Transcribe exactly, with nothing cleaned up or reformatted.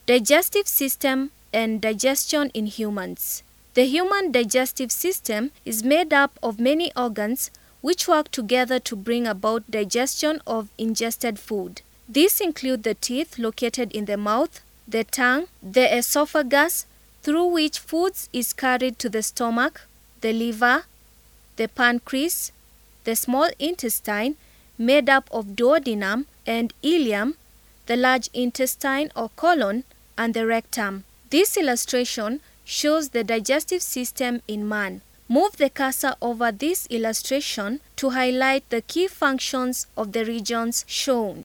Digestive system and digestion in humans. The human digestive system is made up of many organs which work together to bring about digestion of ingested food. These include the teeth located in the mouth, the tongue, the esophagus, through which foods is carried to the stomach, the liver, the pancreas, the small intestine made up of duodenum and ileum, the large intestine or colon, and the rectum. This illustration shows the digestive system in man. Move the cursor over this illustration to highlight the key functions of the regions shown.